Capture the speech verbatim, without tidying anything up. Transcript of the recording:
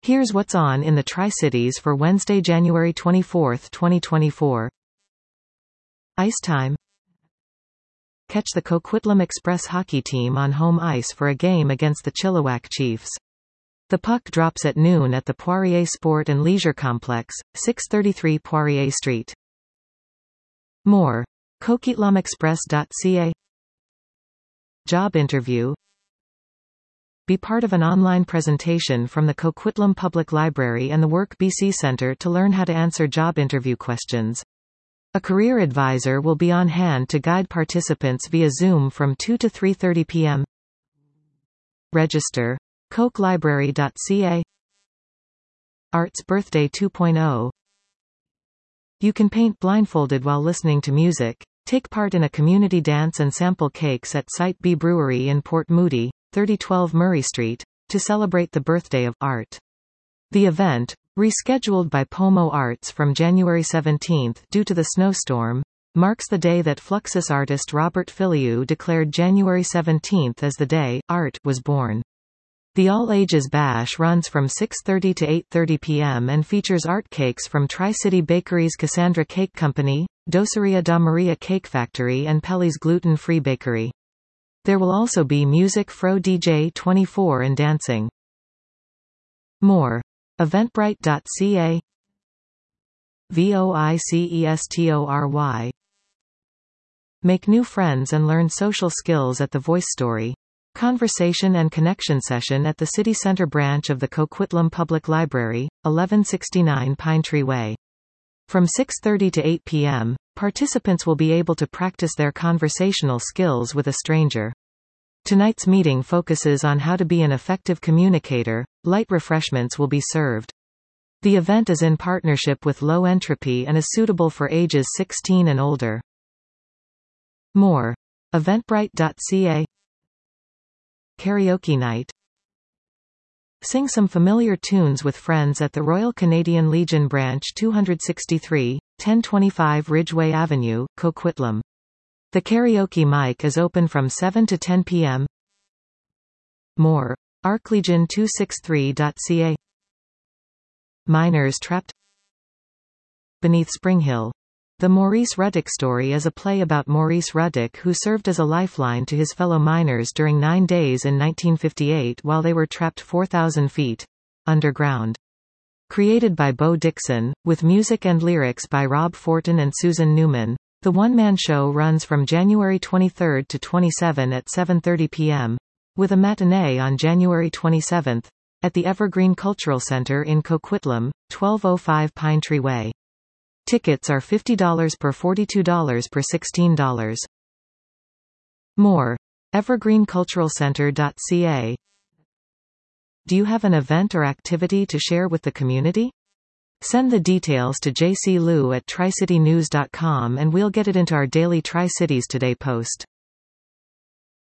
Here's what's on in the Tri-Cities for Wednesday, January twenty-fourth, twenty twenty-four. Ice time. Catch the Coquitlam Express hockey team on home ice for a game against the Chilliwack Chiefs. The puck drops at noon at the Poirier Sport and Leisure Complex, six thirty-three Poirier Street. More. coquitlamexpress dot c a. Job interview. Be part of an online presentation from the Coquitlam Public Library and the Work B C Center to learn how to answer job interview questions. A career advisor will be on hand to guide participants via Zoom from two to three thirty p m Register. coke library dot c a. Arts Birthday two point oh. You can paint blindfolded while listening to music. Take part in a community dance and sample cakes at Site B Brewery in Port Moody, thirty twelve Murray Street, to celebrate the birthday of art. The event, rescheduled by Pomo Arts from January seventeenth due to the snowstorm, marks the day that Fluxus artist Robert Filiu declared January seventeenth as the day art was born. The all-ages bash runs from six thirty to eight thirty p m and features art cakes from Tri-City Bakery's Cassandra Cake Company, Doceria da Maria Cake Factory and Pelly's Gluten-Free Bakery. There will also be music fro D J twenty-four and dancing. More. eventbrite dot c a. VOICESTORY. Make new friends and learn social skills at the Voice Story. Conversation and connection session at the City Center branch of the Coquitlam Public Library, eleven sixty-nine Pine Tree Way. From six thirty to eight p m, participants will be able to practice their conversational skills with a stranger. Tonight's meeting focuses on how to be an effective communicator. Light refreshments will be served. The event is in partnership with Low Entropy and is suitable for ages sixteen and older. More. eventbrite dot c a. Karaoke night. Sing some familiar tunes with friends at the Royal Canadian Legion Branch two sixty-three, ten twenty-five Ridgeway Avenue, Coquitlam. The karaoke mic is open from seven to ten p m More. arclegion two sixty-three dot c a. Miners trapped. Beneath Springhill. The Maurice Ruddick story is a play about Maurice Ruddick, who served as a lifeline to his fellow miners during nine days in nineteen fifty-eight while they were trapped four thousand feet underground. Created by Bo Dixon, with music and lyrics by Rob Fortin and Susan Newman, the one-man show runs from January twenty-third to twenty-seventh at seven thirty p m, with a matinee on January twenty-seventh, at the Evergreen Cultural Center in Coquitlam, twelve oh five Pine Tree Way. Tickets are fifty dollars per forty-two dollars per sixteen dollars. More. evergreen cultural center dot c a. Do you have an event or activity to share with the community? Send the details to j c lou at tri city news dot com and we'll get it into our daily Tri-Cities Today post.